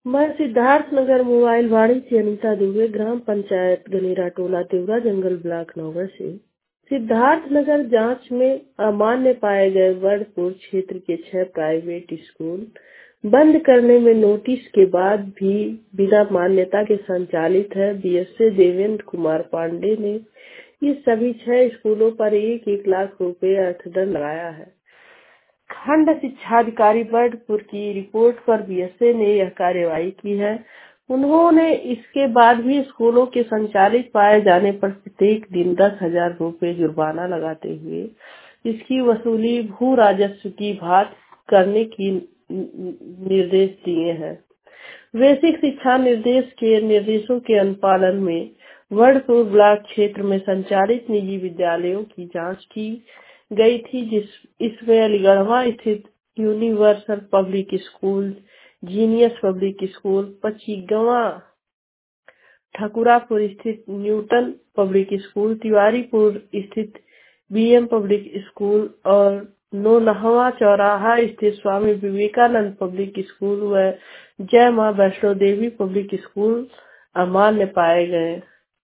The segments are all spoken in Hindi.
मैं सिद्धार्थ नगर मोबाइल वाड़ी से अनीता दुबे, ग्राम पंचायत गनेरा टोला तिवरा जंगल ब्लॉक नौगढ़ से। सिद्धार्थ नगर जांच में अमान्य पाए गए बर्डपुर क्षेत्र के 6 प्राइवेट स्कूल बंद करने में नोटिस के बाद भी बिना मान्यता के संचालित है। बीएसए देवेंद्र कुमार पांडे ने ये सभी 6 स्कूलों पर 1-1 लाख रुपए अर्थदंड लगाया है। खंड शिक्षाधिकारी बर्डपुर की रिपोर्ट पर बीएसए ने यह कार्रवाई की है। उन्होंने इसके बाद भी स्कूलों के संचालित पाए जाने पर प्रत्येक दिन 10,000 रुपए जुर्माना लगाते हुए इसकी वसूली भू राजस्व की भांति करने की निर्देश दिए हैं। बेसिक शिक्षा निर्देश के निर्देशों के अनुपालन में बर्डपुर ब्लॉक क्षेत्र में संचालित निजी विद्यालयों की जांच की गई थी, इसमें अलीगढ़वा स्थित universal public school, genius public school, Pachigwa Thakurapur स्थित न्यूटन पब्लिक स्कूल, तिवारीपुर स्थित बीएम पब्लिक स्कूल और नौलहवा चौराहा स्थित स्वामी विवेकानंद पब्लिक स्कूल व जय मां वैष्णो देवी पब्लिक स्कूल अमान्य पाए गए।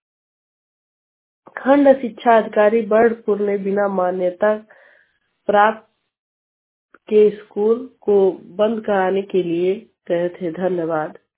खंड शिक्षा अधिकारी बर्डपुर ने बिना मान्यता प्राप्त के स्कूल को बंद कराने के लिए कहे थे। धन्यवाद।